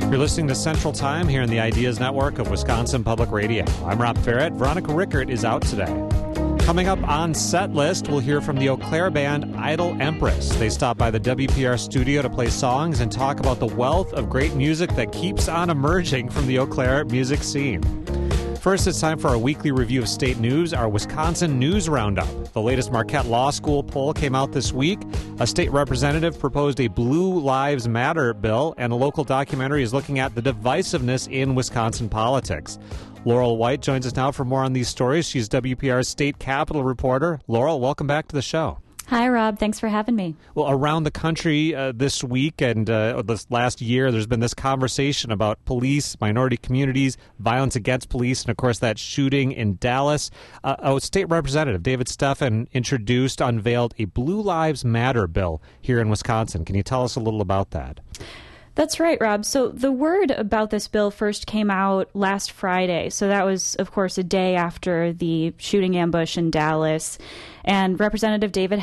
You're listening to Central Time here in the Ideas Network of Wisconsin Public Radio. I'm Rob Ferret. Veronica Rickert is out today. Coming up on Set List, we'll hear from the Eau Claire band Idle Empress. They stop by the WPR studio to play songs and talk about the wealth of great music that keeps on emerging from the Eau Claire music scene. First, it's time for our weekly review of state news, our Wisconsin News Roundup. The latest Marquette Law School poll came out this week. A state representative proposed a Blue Lives Matter bill, and a local documentary is looking at the divisiveness in Wisconsin politics. Laurel White joins us now for more on these stories. She's WPR's state capitol reporter. Laurel, welcome back to the show. Hi, Rob. Thanks for having me. Well, around the country this week and this last year, there's been this conversation about police, minority communities, violence against police, and, of course, that shooting in Dallas. State Representative David Steffen unveiled a Blue Lives Matter bill here in Wisconsin. Can you tell us a little about that? That's right, Rob. So the word about this bill first came out last Friday. So that was, of course, a day after the shooting ambush in Dallas. And Representative David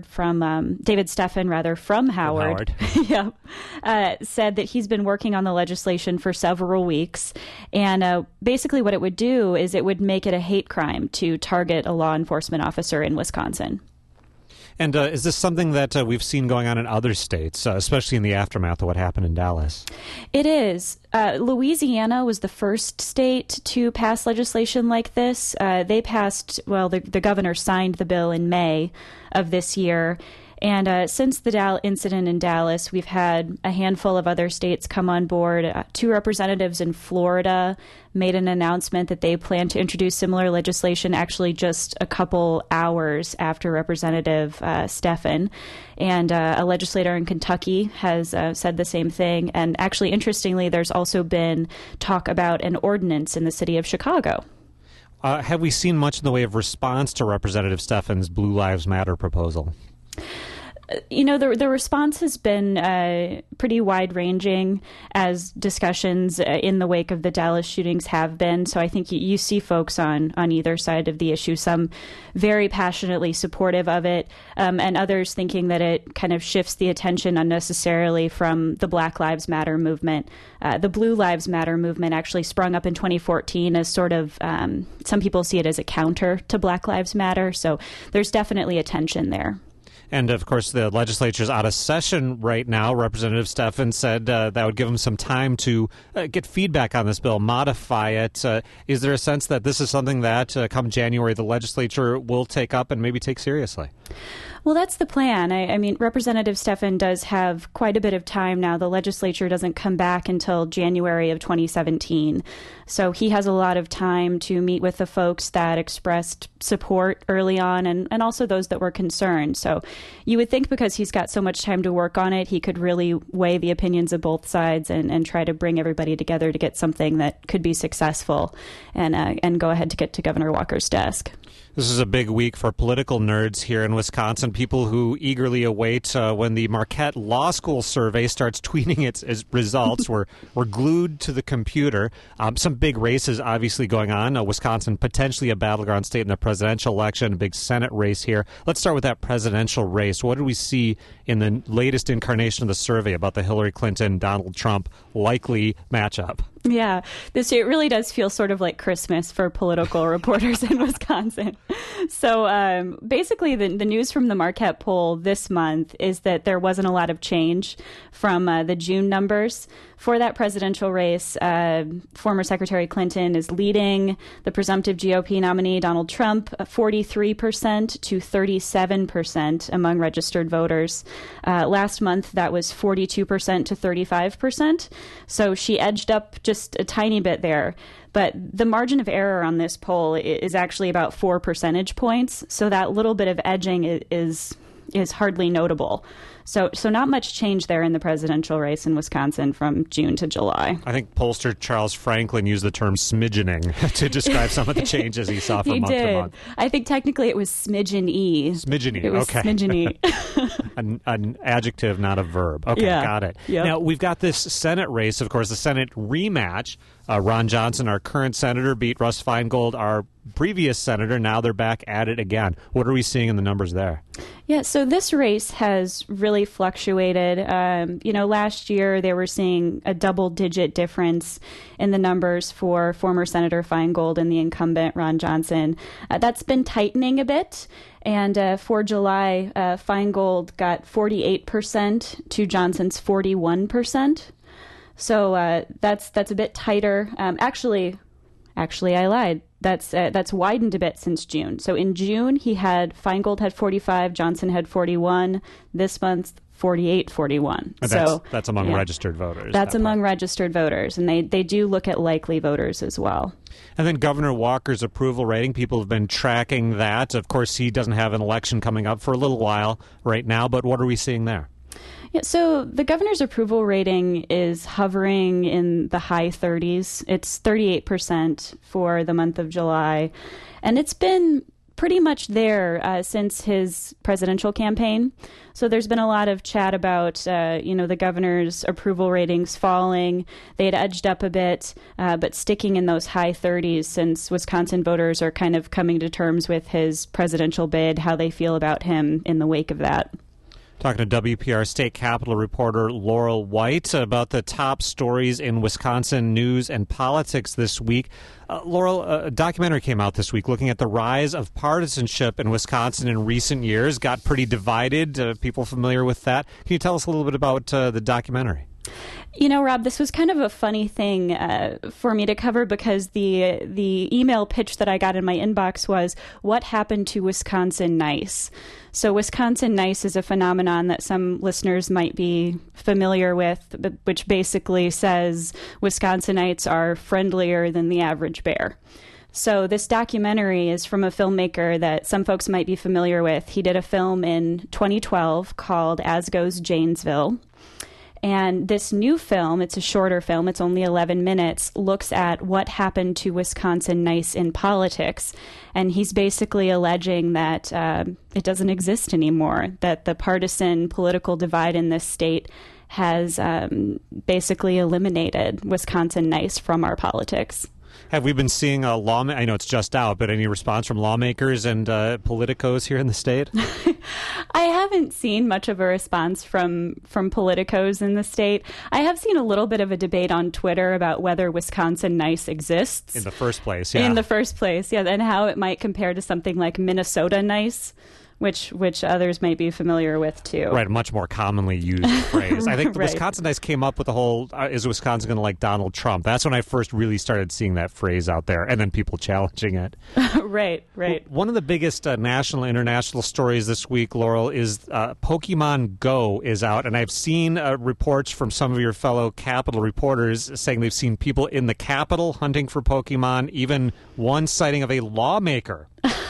Steffen from Howard, said that he's been working on the legislation for several weeks. And basically what it would do is it would make it a hate crime to target a law enforcement officer in Wisconsin. And is this something that we've seen going on in other states, especially in the aftermath of what happened in Dallas? It is. Louisiana was the first state to pass legislation like this. They passed, the governor signed the bill in May of this year. And since the incident in Dallas, we've had a handful of other states come on board. Two representatives in Florida made an announcement that they plan to introduce similar legislation actually just a couple hours after Representative Steffen. And a legislator in Kentucky has said the same thing. And actually, interestingly, there's also been talk about an ordinance in the city of Chicago. Have we seen much in the way of response to Representative Steffen's Blue Lives Matter proposal? The response has been pretty wide-ranging, as discussions in the wake of the Dallas shootings have been. So I think you see folks on either side of the issue, some very passionately supportive of it, and others thinking that it kind of shifts the attention unnecessarily from the Black Lives Matter movement. The Blue Lives Matter movement actually sprung up in 2014 as sort of, some people see it as a counter to Black Lives Matter. So there's definitely a tension there. And, of course, the legislature's out of session right now. Representative Steffen said that would give him some time to get feedback on this bill, modify it. Is there a sense that this is something that, come January, the legislature will take up and maybe take seriously? Well, that's the plan. I mean, Representative Steffen does have quite a bit of time now. The legislature doesn't come back until January of 2017. So he has a lot of time to meet with the folks that expressed support early on and also those that were concerned. So you would think because he's got so much time to work on it, he could really weigh the opinions of both sides and try to bring everybody together to get something that could be successful and go ahead to get to Governor Walker's desk. This is a big week for political nerds here in Wisconsin, people who eagerly await when the Marquette Law School survey starts tweeting its results. We're glued to the computer. Some big races obviously going on. Wisconsin potentially a battleground state in the presidential election, a big Senate race here. Let's start with that presidential race. What did we see in the latest incarnation of the survey about the Hillary Clinton-Donald Trump likely matchup? Yeah, this year it really does feel sort of like Christmas for political reporters in Wisconsin. So basically the news from the Marquette poll this month is that there wasn't a lot of change from the June numbers. For that presidential race, former Secretary Clinton is leading the presumptive GOP nominee, Donald Trump, 43% to 37% among registered voters. Last month, that was 42% to 35%. So she edged up just a tiny bit there. But the margin of error on this poll is actually about 4 percentage points. So that little bit of edging is hardly notable. So not much change there in the presidential race in Wisconsin from June to July. I think pollster Charles Franklin used the term smidgening to describe some of the changes he saw from month to month. I think technically it was smidgen-y. Smidgen-y, it was okay. Smidgen-y. an adjective, not a verb. Okay, yeah. Got it. Yep. Now, we've got this Senate race, of course, the Senate rematch Ron Johnson, our current senator, beat Russ Feingold, our previous senator. Now they're back at it again. What are we seeing in the numbers there? Yeah, so this race has really fluctuated. Last year they were seeing a double-digit difference in the numbers for former Senator Feingold and the incumbent Ron Johnson. That's been tightening a bit. And for July, Feingold got 48% to Johnson's 41%. So that's a bit tighter. Actually, I lied. That's widened a bit since June. So in June, Feingold had 45, Johnson had 41. This month, 48-41. So that's among registered voters. That's among registered voters, and they do look at likely voters as well. And then Governor Walker's approval rating, people have been tracking that. Of course, he doesn't have an election coming up for a little while right now, but what are we seeing there? Yeah, so the governor's approval rating is hovering in the high 30s. It's 38% for the month of July, and it's been pretty much there since his presidential campaign. So there's been a lot of chat about, the governor's approval ratings falling. They had edged up a bit, but sticking in those high 30s since Wisconsin voters are kind of coming to terms with his presidential bid, how they feel about him in the wake of that. Talking to WPR State Capitol reporter Laurel White about the top stories in Wisconsin news and politics this week. Laurel, a documentary came out this week looking at the rise of partisanship in Wisconsin in recent years. Got pretty divided. People familiar with that? Can you tell us a little bit about the documentary? You know, Rob, this was kind of a funny thing for me to cover because the email pitch that I got in my inbox was, what happened to Wisconsin Nice? So Wisconsin Nice is a phenomenon that some listeners might be familiar with, which basically says Wisconsinites are friendlier than the average bear. So this documentary is from a filmmaker that some folks might be familiar with. He did a film in 2012 called As Goes Janesville. And this new film, it's a shorter film, it's only 11 minutes, looks at what happened to Wisconsin Nice in politics. And he's basically alleging that it doesn't exist anymore, that the partisan political divide in this state has basically eliminated Wisconsin Nice from our politics. Have we been seeing I know it's just out, but any response from lawmakers and politicos here in the state? I haven't seen much of a response from politicos in the state. I have seen a little bit of a debate on Twitter about whether Wisconsin Nice exists. In the first place, yeah. In the first place, yeah, and how it might compare to something like Minnesota Nice, which others may be familiar with too. Right, a much more commonly used phrase. I think the Right. Wisconsin Nice came up with the whole, is Wisconsin going to like Donald Trump? That's when I first really started seeing that phrase out there, and then people challenging it. Right. One of the biggest national and international stories this week, Laurel, is Pokemon Go is out, and I've seen reports from some of your fellow Capitol reporters saying they've seen people in the Capitol hunting for Pokemon, even one sighting of a lawmaker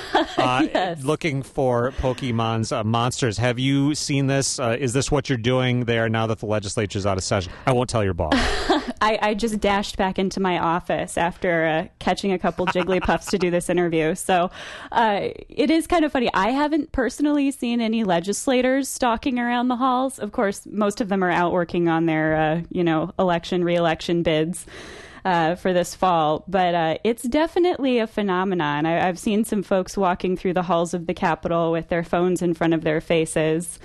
Yes. looking for Pokemon's monsters. Have you seen this? Is this what you're doing there now that the legislature's out of session? I won't tell your boss. I just dashed back into my office after catching a couple Jigglypuffs to do this interview. So it is kind of funny. I haven't personally seen any legislators stalking around the halls. Of course, most of them are out working on their, re-election bids. For this fall, but it's definitely a phenomenon. I've seen some folks walking through the halls of the Capitol with their phones in front of their faces.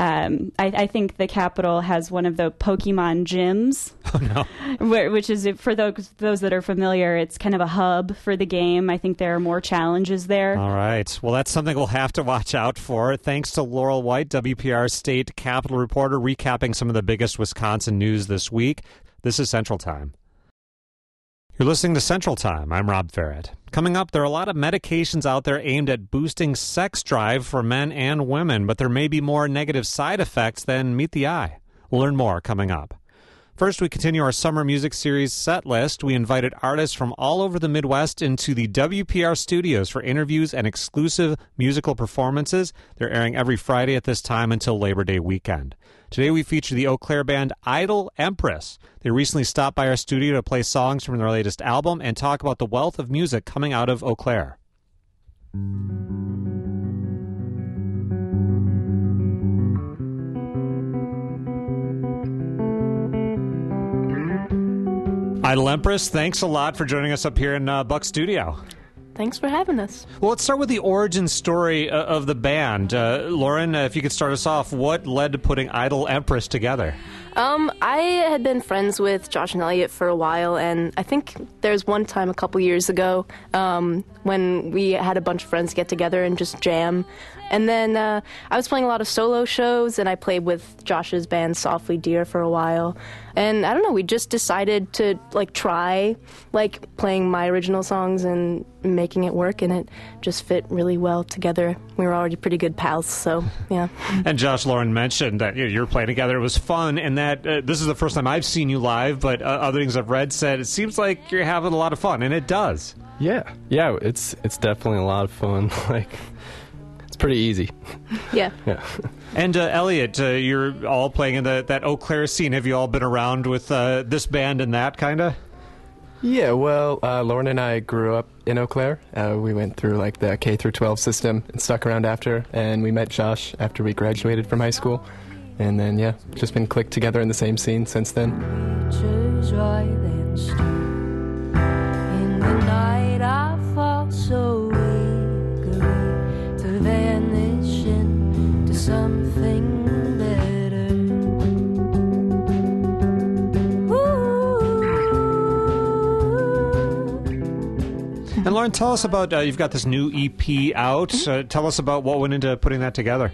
I think the Capitol has one of the Pokemon gyms, which is, for those that are familiar, it's kind of a hub for the game. I think there are more challenges there. All right. Well, that's something we'll have to watch out for. Thanks to Laurel White, WPR State Capitol reporter, recapping some of the biggest Wisconsin news this week. This is Central Time. You're listening to Central Time. I'm Rob Ferret. Coming up, there are a lot of medications out there aimed at boosting sex drive for men and women, but there may be more negative side effects than meet the eye. We'll learn more coming up. First, we continue our summer music series Set List. We invited artists from all over the Midwest into the WPR studios for interviews and exclusive musical performances. They're airing every Friday at this time until Labor Day weekend. Today we feature the Eau Claire band Idle Empress. They recently stopped by our studio to play songs from their latest album and talk about the wealth of music coming out of Eau Claire. Idle Empress, thanks a lot for joining us up here in Buck Studio. Thanks for having us. Well, let's start with the origin story of the band. Lauren, if you could start us off, what led to putting Idle Empress together? I had been friends with Josh and Elliot for a while, and I think there's one time a couple years ago when we had a bunch of friends get together and just jam. And then I was playing a lot of solo shows, and I played with Josh's band Softly Dear for a while. And I don't know, we just decided to try playing my original songs and making it work, and it just fit really well together. We were already pretty good pals, so yeah. And Josh, Lauren mentioned that you were playing together. It was fun, and that this is the first time I've seen you live, but other things I've read said it seems like you're having a lot of fun, and it does. Yeah, it's definitely a lot of fun. It's pretty easy. Yeah. And Elliot, you're all playing in that Eau Claire scene. Have you all been around with this band and that kind of? Yeah, well, Lauren and I grew up in Eau Claire. We went through the K through 12 system and stuck around after, and we met Josh after we graduated from high school. And then, yeah, just been clicked together in the same scene since then. In the night I fall so eagerly to vanish into something better. And Lauren, tell us about, you've got this new EP out. Tell us about what went into putting that together.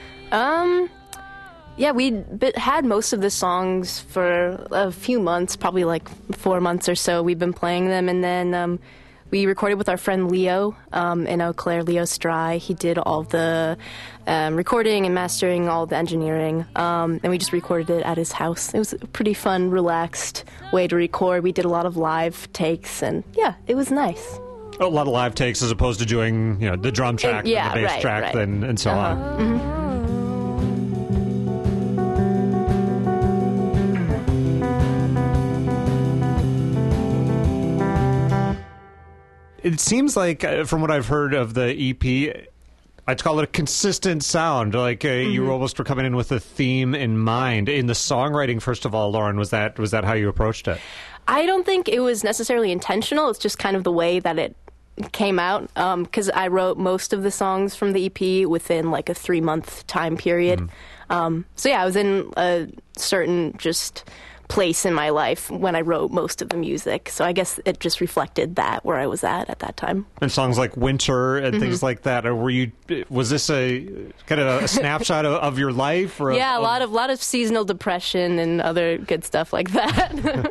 Yeah, we had most of the songs for a few months, probably 4 months or so. We've been playing them, and then we recorded with our friend Leo in Eau Claire, Leo Stry. He did all the recording and mastering, all the engineering, and we just recorded it at his house. It was a pretty fun, relaxed way to record. We did a lot of live takes, and yeah, it was nice. A lot of live takes as opposed to doing the drum track and the bass track and so on. Mm-hmm. It seems like, from what I've heard of the EP, I'd call it a consistent sound. You almost were coming in with a theme in mind. In the songwriting, first of all, Lauren, was that how you approached it? I don't think it was necessarily intentional. It's just kind of the way that it came out, because I wrote most of the songs from the EP within a 3-month time period. So yeah, I was in a certain just place in my life when I wrote most of the music. So I guess it just reflected that where I was at that time. And songs like Winter and things like that. Or was this a kind of a snapshot of your life? Or yeah, a lot of seasonal depression and other good stuff like that.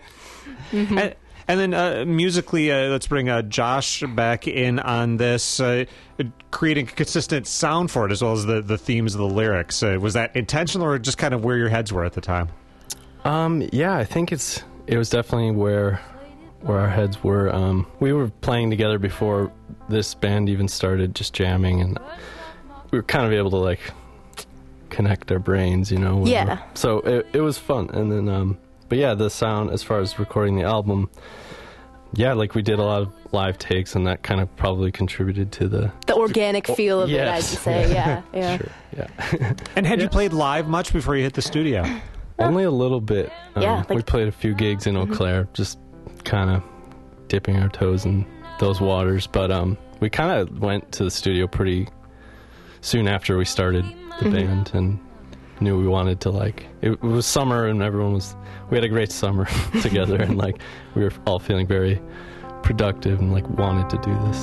And then musically, let's bring Josh back in on this, creating a consistent sound for it as well as the themes of the lyrics. Was that intentional or just kind of where your heads were at the time? Yeah, I think it was definitely where our heads were. We were playing together before this band even started, just jamming, and we were kind of able to connect our brains, Yeah. So it was fun, and then but yeah, the sound as far as recording the album, yeah, we did a lot of live takes, and that kind of probably contributed to the organic feel of it, I'd say. Yeah. Sure, yeah. And had you played live much before you hit the studio? Only a little bit. Yeah, we played a few gigs in Eau Claire, just kind of dipping our toes in those waters. But we kind of went to the studio pretty soon after we started the band, and knew we wanted to it was summer, and we had a great summer together, and we were all feeling very productive and wanted to do this.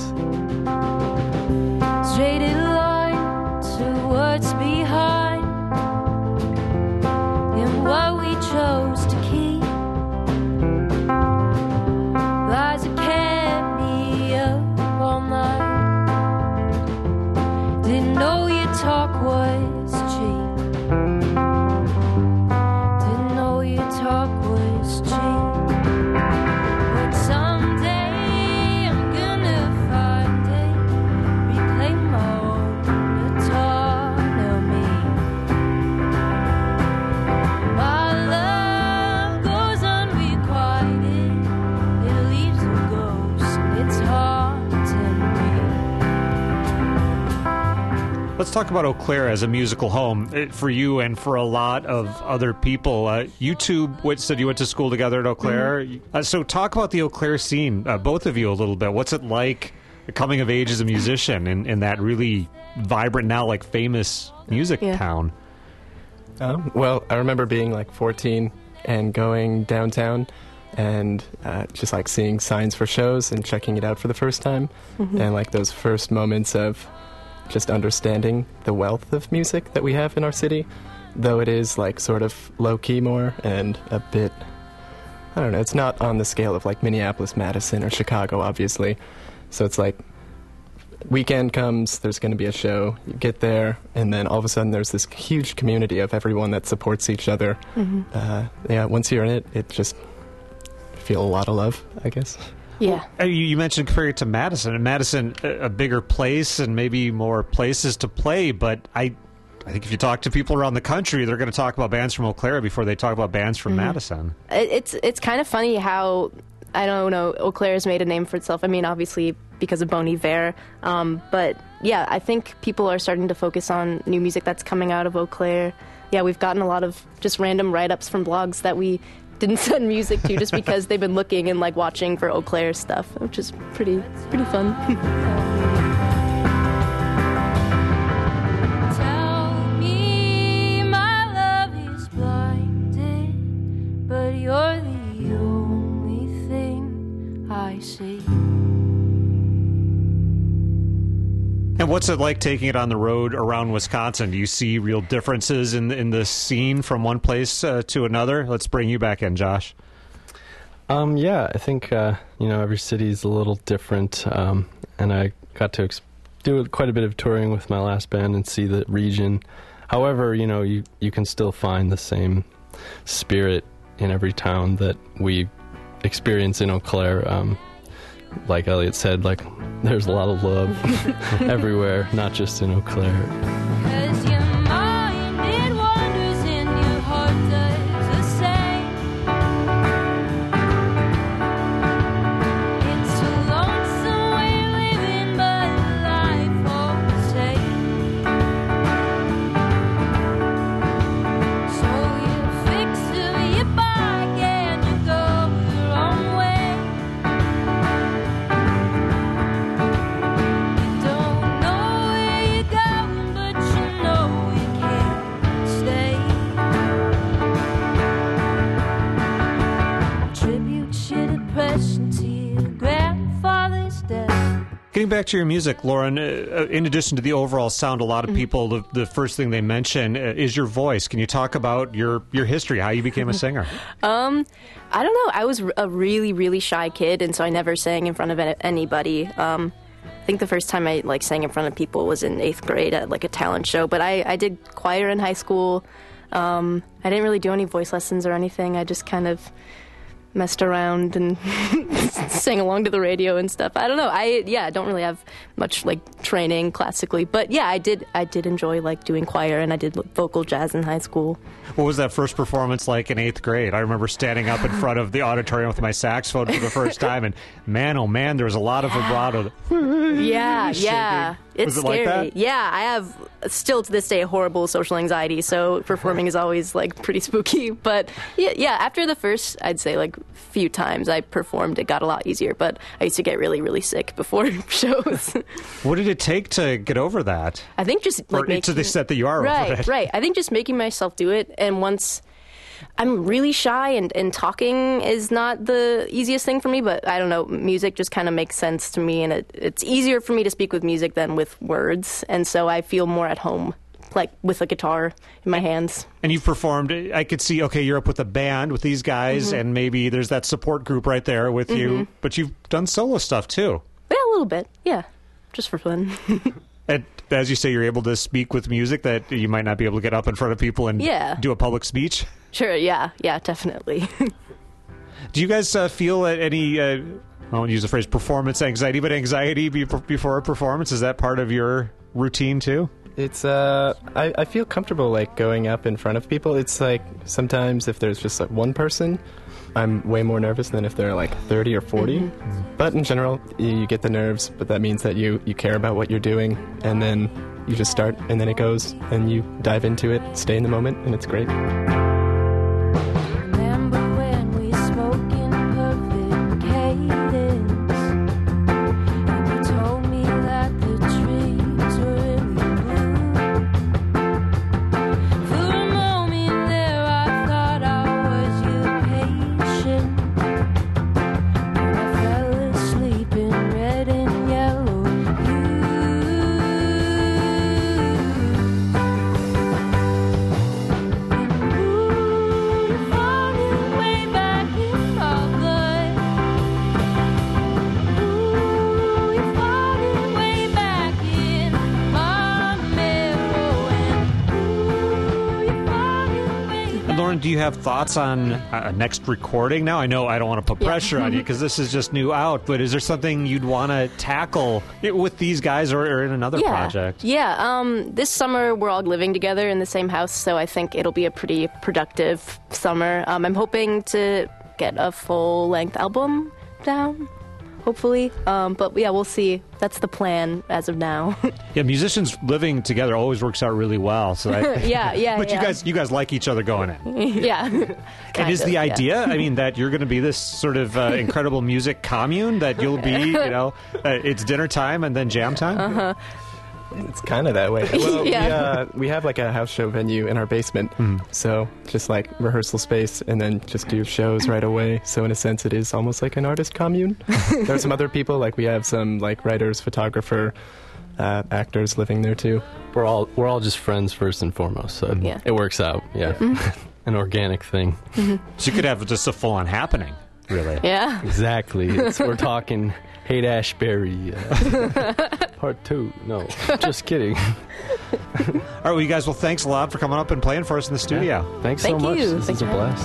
Straight in line to what's behind, and what we chose to keep lies that kept me up all night. Didn't know your talk was cheap. Didn't know your talk was cheap. But someday I'm gonna find it. Reclaim my own autonomy. Let's talk about Eau Claire as a musical home for you and for a lot of other people. You two said you went to school together at Eau Claire. So talk about the Eau Claire scene, both of you, a little bit. What's it like coming of age as a musician in that really vibrant, now like famous music town? Well, I remember being like 14 and going downtown and just like seeing signs for shows and checking it out for the first time. And like those first moments of just understanding the wealth of music that we have in our city, though it is like sort of low-key more and a bit, I don't know, it's not on the scale of like Minneapolis, Madison, or Chicago, obviously. So it's like weekend comes, there's going to be a show, you get there, and then all of a sudden there's this huge community of everyone that supports each other. Once you're in it, it just feel a lot of love, I guess. Yeah. You mentioned compare it to Madison. And Madison, a bigger place and maybe more places to play, but I think if you talk to people around the country, they're going to talk about bands from Eau Claire before they talk about bands from Madison. It's kind of funny how, I don't know, Eau Claire has made a name for itself. I mean, obviously because of Bon Iver, but yeah, I think people are starting to focus on new music that's coming out of Eau Claire. Yeah, we've gotten a lot of just random write-ups from blogs that we didn't send music to just because they've been looking and like watching for Eau Claire stuff, which is pretty fun. Tell me my love is blinded, but you're the only thing I see. And what's it like taking it on the road around Wisconsin? Do you see real differences in the scene from one place to another? Let's bring you back in, Josh. Yeah, I think every city is a little different, and I got to do quite a bit of touring with my last band and see the region. However, you can still find the same spirit in every town that we experience in Eau Claire. Like Elliot said, like there's a lot of love everywhere, not just in Eau Claire. 'Cause your mind, it wanders and your heart does the same. It's a lonesome way living, but life all the same. So you fix your bike and you go your own way. Don't know where you're going, but you know you can't stay. Tribute your depression to your grandfather's death. Getting back to your music, Lauren, in addition to the overall sound, a lot of people, the first thing they mention is your voice. Can you talk about your history, how you became a singer? I don't know. I was a really, really shy kid, and so I never sang in front of anybody. I think the first time I sang in front of people was in 8th grade at a talent show. But I did choir in high school. I didn't really do any voice lessons or anything. I just kind of messed around and sang along to the radio and stuff. I don't know. I don't really have much training classically, but yeah, I did enjoy doing choir, and I did vocal jazz in high school. What was that first performance like in 8th grade? I remember standing up in front of the auditorium with my saxophone for the first time, and man, oh man, there was a lot of vibrato. Yeah. It's Was it scary. like that? Yeah, I have still to this day horrible social anxiety, so performing is always pretty spooky. But yeah, after the first, I'd say few times I performed, it got a lot easier. But I used to get really, really sick before shows. What did it take to get over that? I think just Or to the extent that you are over it. Right. I think just making myself do it, and once I'm really shy and talking is not the easiest thing for me, but I don't know, music just kind of makes sense to me, and it's easier for me to speak with music than with words, and so I feel more at home with a guitar in my hands. And you've performed, I could see, okay, you're up with a band with these guys, and maybe there's that support group right there with you, but you've done solo stuff too. Yeah, a little bit, yeah, just for fun. And as you say, you're able to speak with music that you might not be able to get up in front of people and do a public speech? Sure, yeah, definitely. Do you guys feel any, I won't use the phrase performance anxiety, but anxiety before a performance? Is that part of your routine too? It's I feel comfortable going up in front of people. It's sometimes if there's just one person, I'm way more nervous than if there are 30 or 40. But in general, you get the nerves, but that means that you care about what you're doing, and then you just start and then it goes, and you dive into it, stay in the moment, and it's great. Remember when we spoke in perfect cadence, and you told me that the trees were in bloom. For a moment there, I thought I was your patient, and I fell asleep in red and yellow. Lauren, do you have thoughts on next recording now? I know I don't want to put pressure on you because this is just new out, but is there something you'd want to tackle with these guys or in another project? Yeah, this summer we're all living together in the same house, so I think it'll be a pretty productive summer. I'm hoping to get a full-length album down, hopefully. But yeah, we'll see. That's the plan as of now. Yeah, musicians living together always works out really well. So yeah. But you guys like each other going in. Yeah. And is the idea, I mean, that you're going to be this sort of incredible music commune, that you'll be, it's dinner time and then jam time? Uh-huh. It's kind of that way. Well, we have like a house show venue in our basement, so just like rehearsal space and then just do shows right away. So in a sense, it is almost like an artist commune. There are some other people, like we have some like writers, photographer, actors living there too. We're all just friends first and foremost, so it works out. Yeah, an organic thing. So you could have just a full-on happening, really. Yeah. Exactly. We're talking Haight Ashbury part 2. No, just kidding. All right, well, you guys, thanks a lot for coming up and playing for us in the studio. Yeah. Thanks so Thank much. you. This Thanks is a for having blast.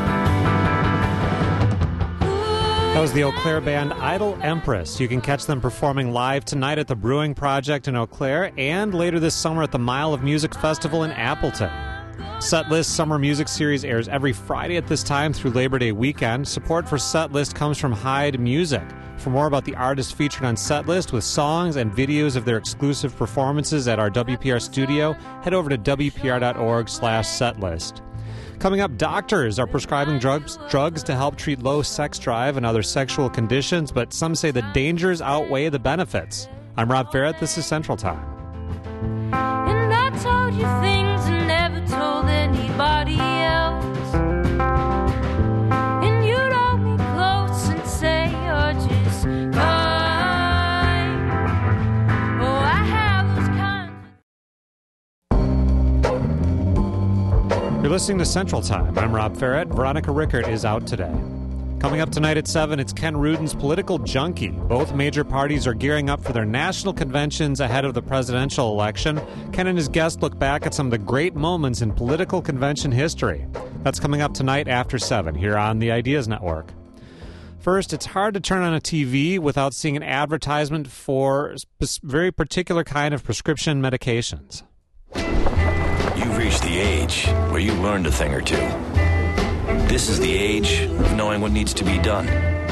That was the Eau Claire band Idle Empress. You can catch them performing live tonight at the Brewing Project in Eau Claire and later this summer at the Mile of Music Festival in Appleton. Setlist Summer Music Series airs every Friday at this time through Labor Day weekend. Support for Setlist comes from Hyde Music. For more about the artists featured on Setlist with songs and videos of their exclusive performances at our WPR studio, head over to WPR.org/setlist. Coming up, doctors are prescribing drugs to help treat low sex drive and other sexual conditions, but some say the dangers outweigh the benefits. I'm Rob Ferret. This is Central Time. And I told you things I never told anybody else. And you'd hold me close and say you're just fine. Oh, I have those kinds. You're listening to Central Time. I'm Rob Ferret. Veronica Rickert is out today. Coming up tonight at 7, it's Ken Rudin's Political Junkie. Both major parties are gearing up for their national conventions ahead of the presidential election. Ken and his guest look back at some of the great moments in political convention history. That's coming up tonight after 7 here on the Ideas Network. First, it's hard to turn on a TV without seeing an advertisement for a very particular kind of prescription medications. You've reached the age where you learned a thing or two. This is the age of knowing what needs to be done.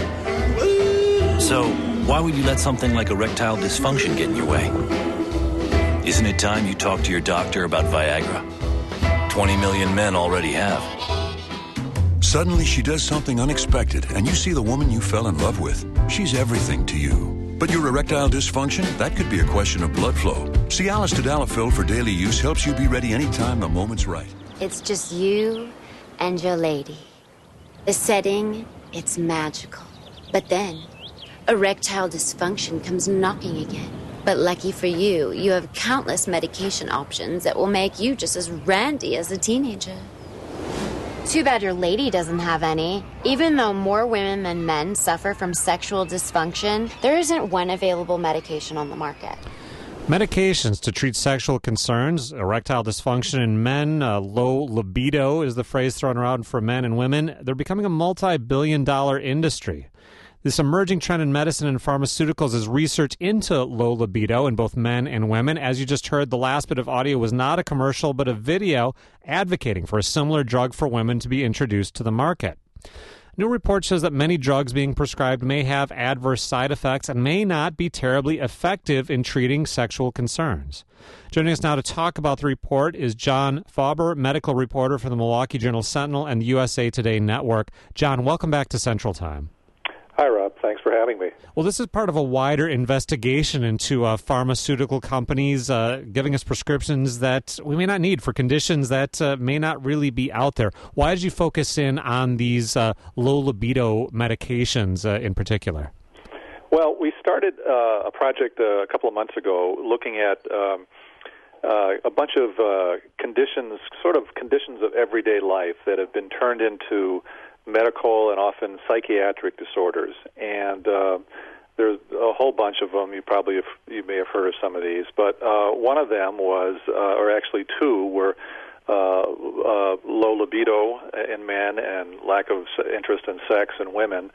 So, why would you let something like erectile dysfunction get in your way? Isn't it time you talk to your doctor about Viagra? 20 million men already have. Suddenly she does something unexpected, and you see the woman you fell in love with. She's everything to you. But your erectile dysfunction, that could be a question of blood flow. Cialis Tadalafil for daily use helps you be ready anytime the moment's right. It's just you and your lady. The setting, it's magical. But then, erectile dysfunction comes knocking again. But lucky for you, you have countless medication options that will make you just as randy as a teenager. Too bad your lady doesn't have any. Even though more women than men suffer from sexual dysfunction, there isn't one available medication on the market. Medications to treat sexual concerns, erectile dysfunction in men, low libido is the phrase thrown around for men and women. They're becoming a multi-billion-dollar industry. This emerging trend in medicine and pharmaceuticals is research into low libido in both men and women. As you just heard, the last bit of audio was not a commercial, but a video advocating for a similar drug for women to be introduced to the market. New report shows that many drugs being prescribed may have adverse side effects and may not be terribly effective in treating sexual concerns. Joining us now to talk about the report is John Fauber, medical reporter for the Milwaukee Journal-Sentinel and the USA Today Network. John, welcome back to Central Time. Hi, Rob. Thanks for having me. Well, this is part of a wider investigation into pharmaceutical companies giving us prescriptions that we may not need for conditions that may not really be out there. Why did you focus in on these low libido medications in particular? Well, we started a project a couple of months ago looking at a bunch of conditions, sort of conditions of everyday life that have been turned into medical and often psychiatric disorders, and there's a whole bunch of them. You may have heard of some of these, but one of them was, or actually two, were low libido in men and lack of interest in sex in women.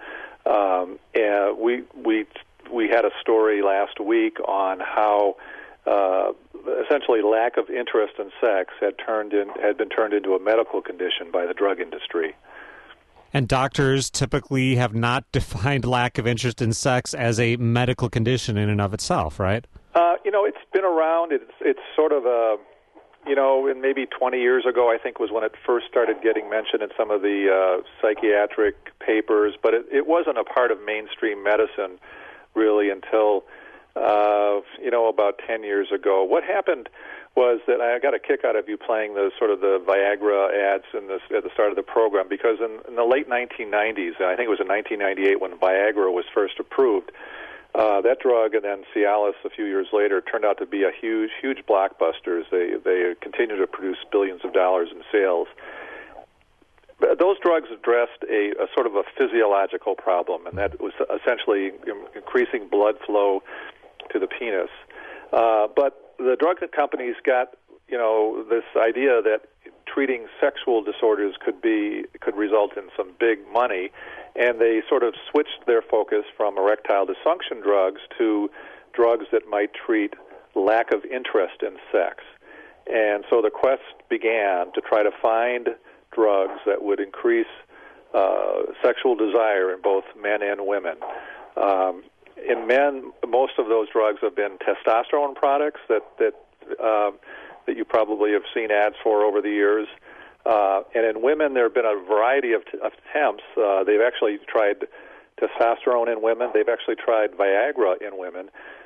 And we had a story last week on how essentially lack of interest in sex had been turned into a medical condition by the drug industry. And doctors typically have not defined lack of interest in sex as a medical condition in and of itself, right? It's been around. It's sort of and maybe 20 years ago, I think, was when it first started getting mentioned in some of the psychiatric papers, but it wasn't a part of mainstream medicine really until, about 10 years ago. What happened was that I got a kick out of you playing the Viagra ads at the start of the program, because in the late 1990s, I think it was in 1998 when Viagra was first approved, that drug and then Cialis a few years later turned out to be a huge blockbusters. They continue to produce billions of dollars in sales. Those drugs addressed a sort of a physiological problem, and that was essentially increasing blood flow to the penis. But the drug companies got, this idea that treating sexual disorders could result in some big money, and they sort of switched their focus from erectile dysfunction drugs to drugs that might treat lack of interest in sex. And so the quest began to try to find drugs that would increase sexual desire in both men and women. In men, most of those drugs have been testosterone products that you probably have seen ads for over the years. And in women, there have been a variety of attempts. They've actually tried testosterone in women. They've actually tried Viagra in women.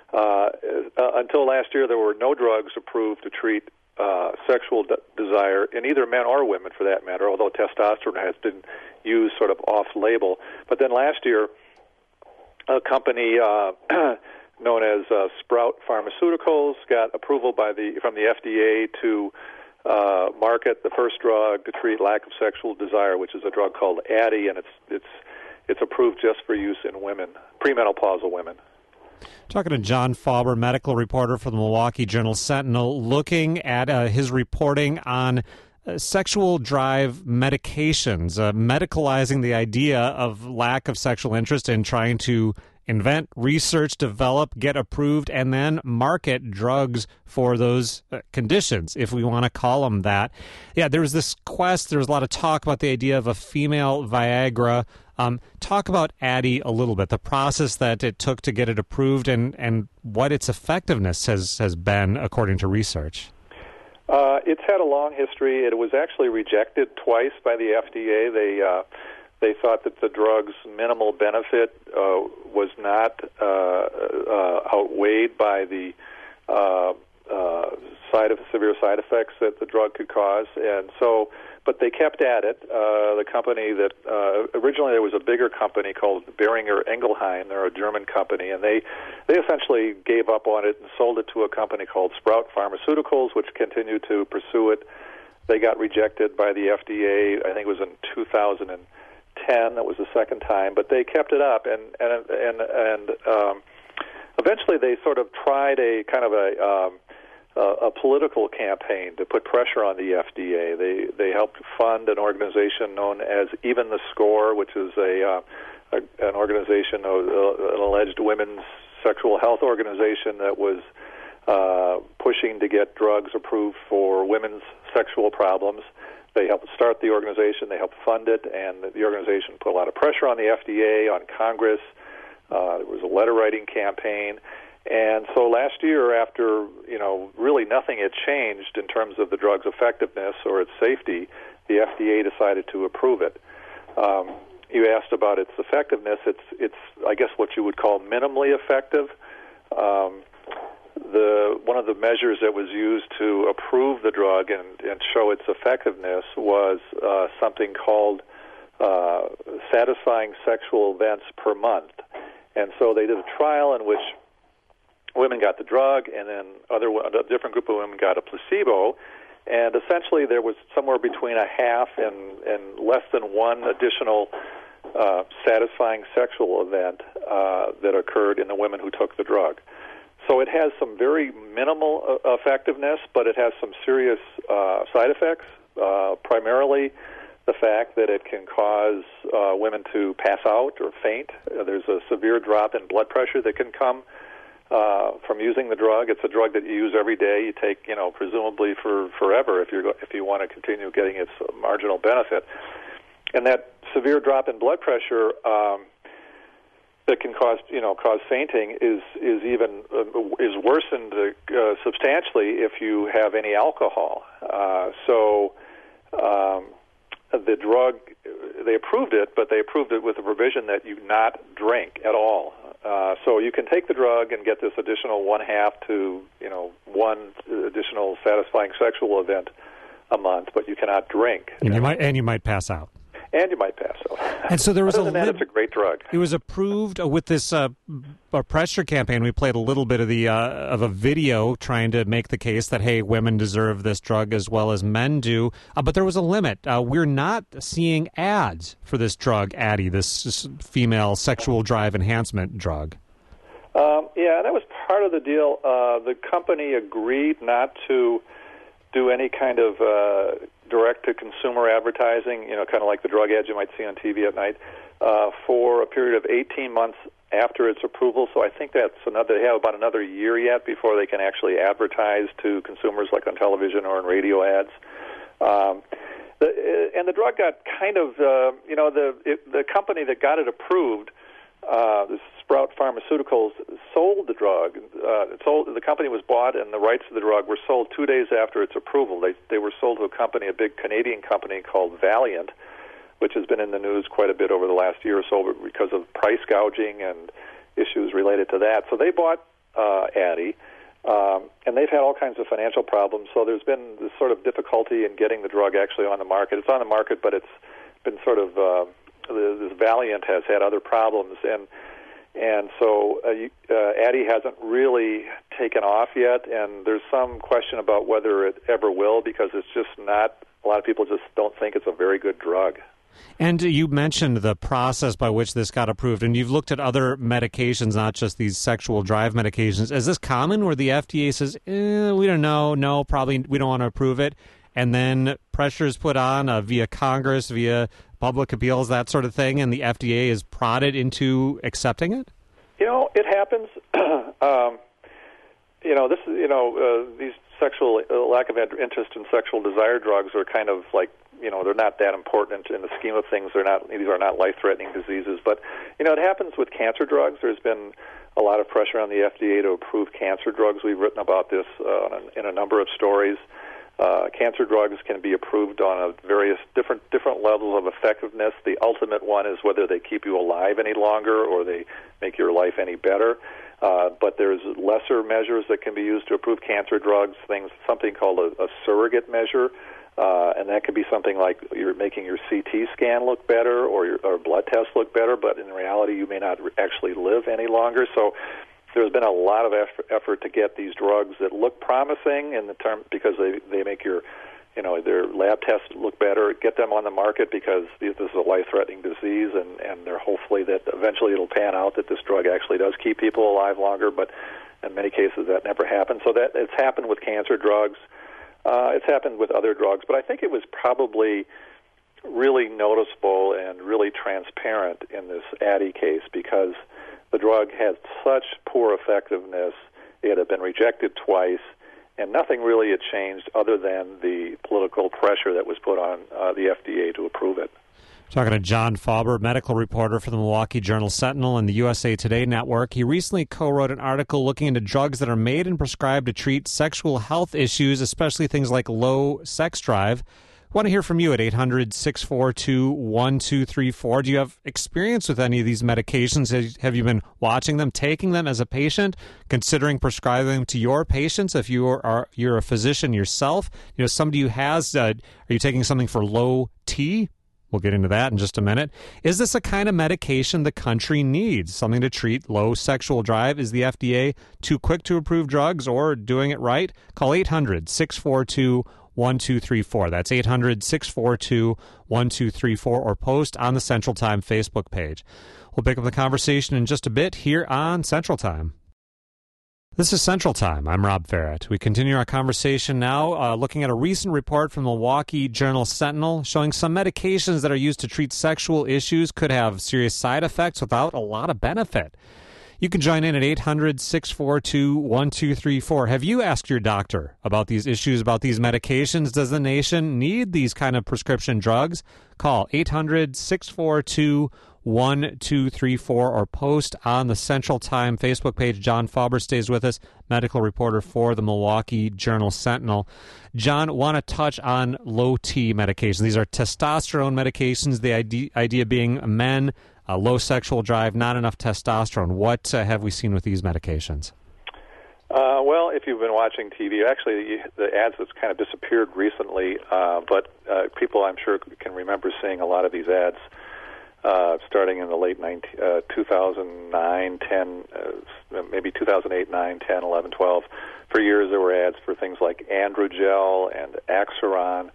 Until last year, there were no drugs approved to treat sexual desire in either men or women, for that matter, although testosterone has been used sort of off-label. But then last year, a company known as Sprout Pharmaceuticals got approval from the FDA to market the first drug to treat lack of sexual desire, which is a drug called Addyi, and it's approved just for use in women, premenopausal women. Talking to John Fauber, medical reporter for the Milwaukee Journal-Sentinel, looking at his reporting on sexual drive medications, medicalizing the idea of lack of sexual interest and trying to invent, research, develop, get approved, and then market drugs for those conditions, if we want to call them that. Yeah, there was this quest, there was a lot of talk about the idea of a female Viagra. Talk about Addyi a little bit, the process that it took to get it approved and what its effectiveness has been, according to research. It's had a long history. It was actually rejected twice by the FDA. They thought that the drug's minimal benefit was not outweighed by the severe side effects that the drug could cause, and so. But they kept at it. The company that originally there was a bigger company called Boehringer Ingelheim. They're a German company, and they essentially gave up on it and sold it to a company called Sprout Pharmaceuticals, which continued to pursue it. They got rejected by the FDA. I think it was in 2010. That was the second time, but they kept it up, and eventually they sort of tried a kind of a political campaign to put pressure on the FDA. They helped fund an organization known as Even the Score, which is an organization, an alleged women's sexual health organization that was pushing to get drugs approved for women's sexual problems. They helped start the organization, they helped fund it, and the organization put a lot of pressure on the FDA, on Congress. There was a letter-writing campaign. And so last year, after, really nothing had changed in terms of the drug's effectiveness or its safety, the FDA decided to approve it. You asked about its effectiveness. It's I guess what you would call minimally effective. One of the measures that was used to approve the drug and show its effectiveness was something called satisfying sexual events per month. And so they did a trial in which women got the drug, and then a different group of women got a placebo. And essentially, there was somewhere between a half and less than one additional satisfying sexual event that occurred in the women who took the drug. So it has some very minimal effectiveness, but it has some serious side effects, primarily the fact that it can cause women to pass out or faint. There's a severe drop in blood pressure that can come from using the drug. It's a drug that you use every day. You take, presumably for forever if you want to continue getting its marginal benefit. And that severe drop in blood pressure that can cause fainting is worsened substantially if you have any alcohol. The drug, they approved it, but they approved it with a provision that you not drink at all. So you can take the drug and get this additional 1/2 to one additional satisfying sexual event a month, but you cannot drink. And you might pass out. And you might pass out. And so there was it's a great drug. It was approved with this pressure campaign. We played a little bit of a video trying to make the case that, hey, women deserve this drug as well as men do. But there was a limit. We're not seeing ads for this drug, Addyi, this female sexual drive enhancement drug. Yeah, that was part of the deal. The company agreed not to do any kind of direct-to-consumer advertising, kind of like the drug ads you might see on TV at night, for a period of 18 months after its approval. So I think they have about another year yet before they can actually advertise to consumers, like on television or in radio ads. And the drug got kind of, the company that got it approved, this Sprout Pharmaceuticals, sold the drug. The company was bought, and the rights to the drug were sold 2 days after its approval. They were sold to a company, a big Canadian company called Valiant, which has been in the news quite a bit over the last year or so because of price gouging and issues related to that. So they bought Addyi, and they've had all kinds of financial problems. So there's been this sort of difficulty in getting the drug actually on the market. It's on the market, but it's been sort of this Valiant has had other problems, and so Addyi hasn't really taken off yet, and there's some question about whether it ever will, because it's just not, a lot of people just don't think it's a very good drug. And you mentioned the process by which this got approved, and you've looked at other medications, not just these sexual drive medications. Is this common where the FDA says, we don't know, no, probably we don't want to approve it, and then pressure is put on via Congress, via public appeals, that sort of thing, and the FDA is prodded into accepting it? It happens. These sexual lack of interest in sexual desire drugs are kind of like, they're not that important in the scheme of things. These are not life-threatening diseases. But, it happens with cancer drugs. There's been a lot of pressure on the FDA to approve cancer drugs. We've written about this in a number of stories. Cancer drugs can be approved on various different levels of effectiveness. The ultimate one is whether they keep you alive any longer or they make your life any better. But there's lesser measures that can be used to approve cancer drugs, something called a surrogate measure, and that could be something like you're making your CT scan look better or your blood test look better, but in reality you may not actually live any longer. So there's been a lot of effort to get these drugs that look promising in the term because they make your their lab tests look better, get them on the market because this is a life-threatening disease, and they're hopefully that eventually it'll pan out that this drug actually does keep people alive longer, but in many cases that never happens. So that it's happened with cancer drugs. It's happened with other drugs, but I think it was probably really noticeable and really transparent in this Addyi case because the drug had such poor effectiveness. It had been rejected twice, and nothing really had changed other than the political pressure that was put on the FDA to approve it. Talking to John Fauber, medical reporter for the Milwaukee Journal-Sentinel and the USA Today Network. He recently co-wrote an article looking into drugs that are made and prescribed to treat sexual health issues, especially things like low sex drive. I want to hear from you at 800-642-1234. Do you have experience with any of these medications? Have you been watching them, taking them as a patient, considering prescribing them to your patients if you're a physician yourself? You know, somebody who has, are you taking something for low T? We'll get into that in just a minute. Is this a kind of medication the country needs? Something to treat low sexual drive? Is the FDA too quick to approve drugs or doing it right? Call 800-642-1234. That's 800-642-1234 or post on the Central Time Facebook page. We'll pick up the conversation in just a bit here on Central Time. This is Central Time. I'm Rob Ferret. We continue our conversation now looking at a recent report from the Milwaukee Journal-Sentinel showing some medications that are used to treat sexual issues could have serious side effects without a lot of benefit. You can join in at 800-642-1234. Have you asked your doctor about these issues, about these medications? Does the nation need these kind of prescription drugs? Call 800-642-1234 or post on the Central Time Facebook page. John Fauber stays with us, medical reporter for the Milwaukee Journal-Sentinel. John, want to touch on low T medications. These are testosterone medications, the idea being men, low sexual drive, not enough testosterone. What have we seen with these medications? Well, if you've been watching TV, actually the ads have kind of disappeared recently, but people I'm sure can remember seeing a lot of these ads starting in the late 2009, 10, maybe 2008, 9, 10, 11, 12. For years there were ads for things like Androgel and Axiron.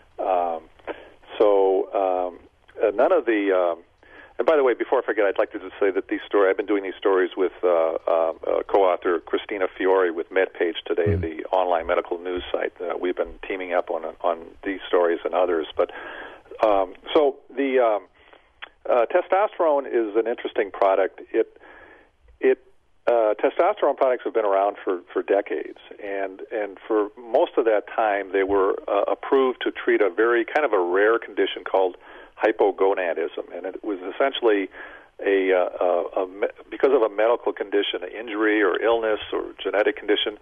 None of the... and by the way, before I forget, I'd like to just say that I've been doing these stories with co-author Christina Fiore with MedPage Today, the online medical news site. We've been teaming up on these stories and others. But testosterone is an interesting product. Testosterone products have been around for decades, and for most of that time they were approved to treat a very kind of a rare condition called hypogonadism, and it was essentially because of a medical condition, an injury or illness or genetic condition,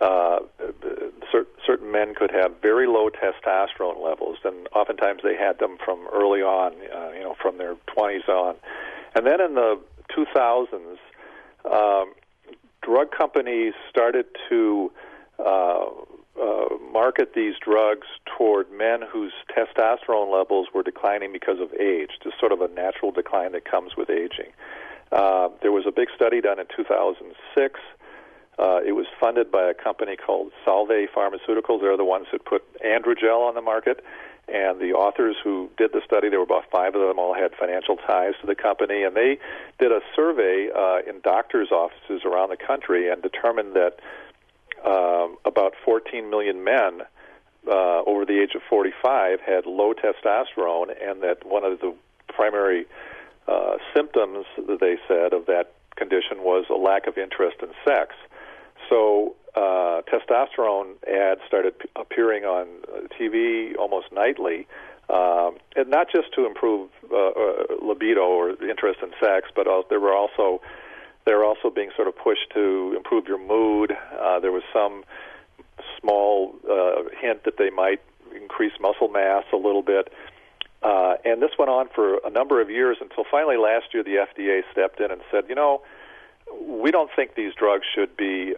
certain men could have very low testosterone levels, and oftentimes they had them from early on, from their 20s on. And then in the 2000s, drug companies started to market these drugs toward men whose testosterone levels were declining because of age, just sort of a natural decline that comes with aging. There was a big study done in 2006. It was funded by a company called Salve Pharmaceuticals. They're the ones that put Androgel on the market. And the authors who did the study, there were about 5 of them, all had financial ties to the company. And they did a survey in doctors' offices around the country and determined that about 14 million men over the age of 45 had low testosterone, and that one of the primary symptoms that they said of that condition was a lack of interest in sex. So testosterone ads started appearing on TV almost nightly, and not just to improve libido or interest in sex, but they were also being sort of pushed to improve your mood. There was some small hint that they might increase muscle mass a little bit. And this went on for a number of years until finally last year the FDA stepped in and said, we don't think these drugs should be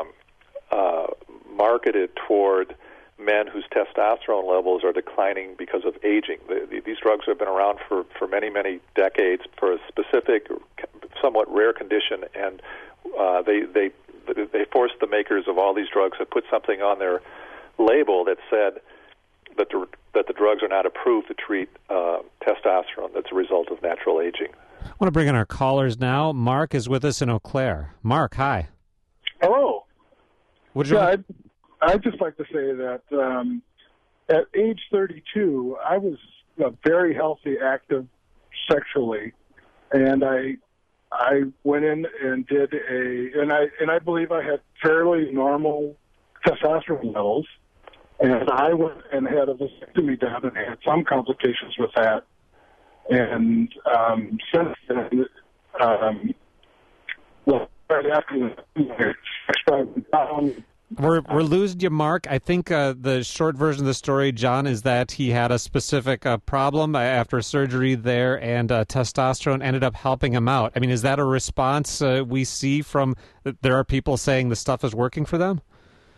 marketed toward men whose testosterone levels are declining because of aging. These drugs have been around for many, many decades for a specific, somewhat rare condition, and they forced the makers of all these drugs to put something on their label that said that the drugs are not approved to treat testosterone that's a result of natural aging. I want to bring in our callers now. Mark is with us in Eau Claire. Mark, hi. Hello. I'd just like to say that at age 32, I was very healthy, active sexually, and I went in and did and I believe I had fairly normal testosterone levels. And I went and had a vasectomy done and had some complications with that. And since then, right after the started down. We're losing you, Mark. I think the short version of the story, John, is that he had a specific problem after surgery there, and testosterone ended up helping him out. I mean, is that a response we see from there are people saying the stuff is working for them?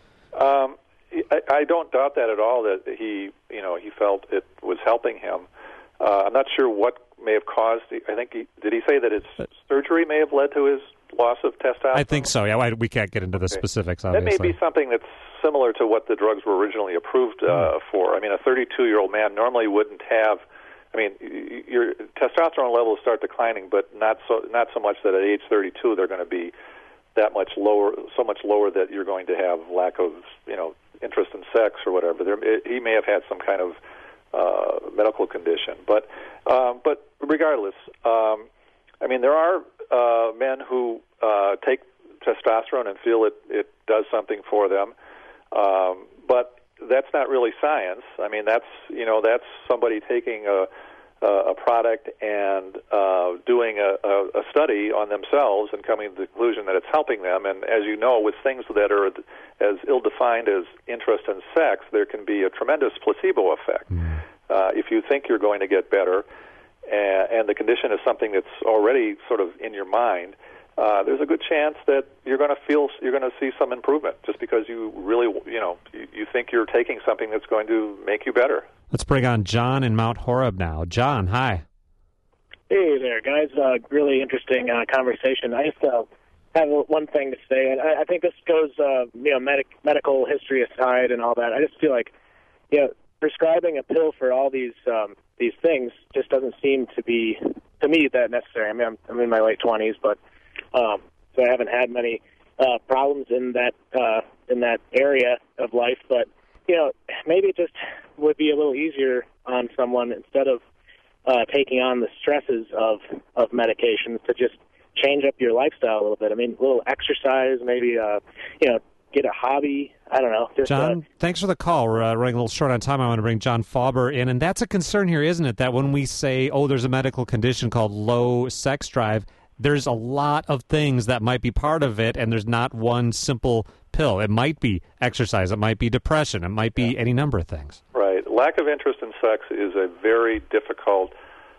I don't doubt that at all, that he felt it was helping him. I'm not sure what may have caused. I think did he say that his surgery may have led to his loss of testosterone? I think so. Yeah, we can't get into the specifics. Obviously, that may be something that's similar to what the drugs were originally approved for. I mean, a 32-year-old man normally wouldn't have. I mean, your testosterone levels start declining, but not so much that at age 32 they're going to be that much lower, so much lower that you're going to have lack of interest in sex or whatever. He may have had some kind of medical condition, but regardless, I mean, there are men who take testosterone and feel it does something for them, but that's not really science. I mean, that's somebody taking a product and doing a study on themselves and coming to the conclusion that it's helping them. And as you know, with things that are as ill-defined as interest in sex, there can be a tremendous placebo effect. If you think you're going to get better, and the condition is something that's already sort of in your mind, there's a good chance that you're going to see some improvement just because you really, you think you're taking something that's going to make you better. Let's bring on John in Mount Horeb now. John, hi. Hey there, guys. Really interesting conversation. I just have one thing to say, and I think this goes, medical history aside and all that. I just feel like, prescribing a pill for all these things just doesn't seem to be, to me, that necessary. I mean, I'm in my late 20s, but so I haven't had many problems in that area of life. But maybe it just would be a little easier on someone instead of taking on the stresses of medications to just change up your lifestyle a little bit. I mean, a little exercise, maybe get a hobby. I don't know. John, thanks for the call. We're running a little short on time. I want to bring John Fauber in. And that's a concern here, isn't it? That when we say, there's a medical condition called low sex drive, there's a lot of things that might be part of it, and there's not one simple pill. It might be exercise. It might be depression. It might be any number of things. Right. Lack of interest in sex is a very difficult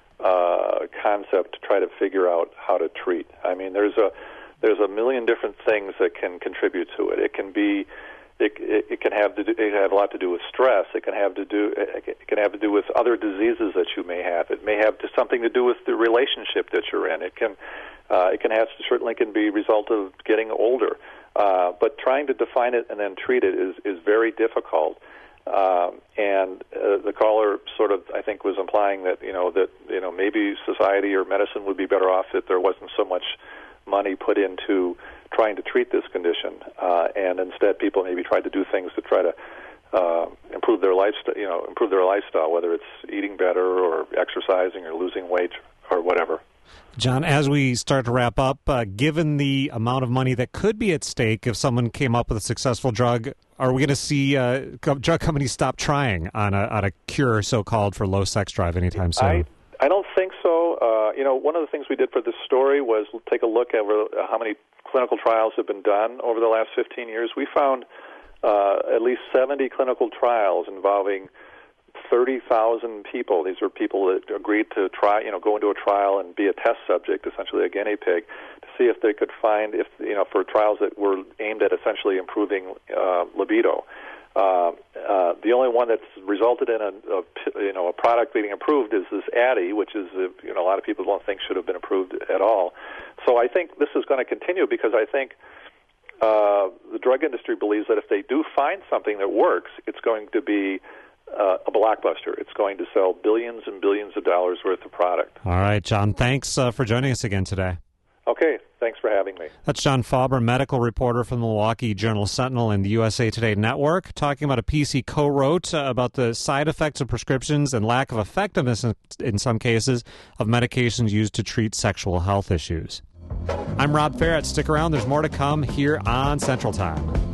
concept to try to figure out how to treat. I mean, there's a million different things that can contribute to it. It can be, it can have a lot to do with stress. It can have to do with other diseases that you may have. It may have something to do with the relationship that you're in. It can certainly be a result of getting older. But trying to define it and then treat it is very difficult. And the caller sort of, I think, was implying that maybe society or medicine would be better off if there wasn't so much money put into trying to treat this condition, and instead people maybe try to do things to try to improve their lifestyle, whether it's eating better or exercising or losing weight or whatever. John, as we start to wrap up, given the amount of money that could be at stake if someone came up with a successful drug, are we going to see drug companies stop trying on a cure, so-called, for low sex drive anytime soon? I don't think so. One of the things we did for this story was take a look at how many clinical trials have been done over the last 15 years. We found at least 70 clinical trials involving 30,000 people. These are people that agreed to go into a trial and be a test subject, essentially a guinea pig, to see if they could find, for trials that were aimed at essentially improving libido. The only one that's resulted in a product being approved is this Addy, which is a lot of people don't think should have been approved at all. So I think this is going to continue because I think the drug industry believes that if they do find something that works, it's going to be a blockbuster. It's going to sell billions and billions of dollars worth of product. All right, John, thanks for joining us again today. Okay, thanks for having me. That's John Fauber, medical reporter from the Milwaukee Journal-Sentinel and the USA Today Network, talking about a piece he co-wrote about the side effects of prescriptions and lack of effectiveness in some cases of medications used to treat sexual health issues. I'm Rob Ferrett. Stick around. There's more to come here on Central Time.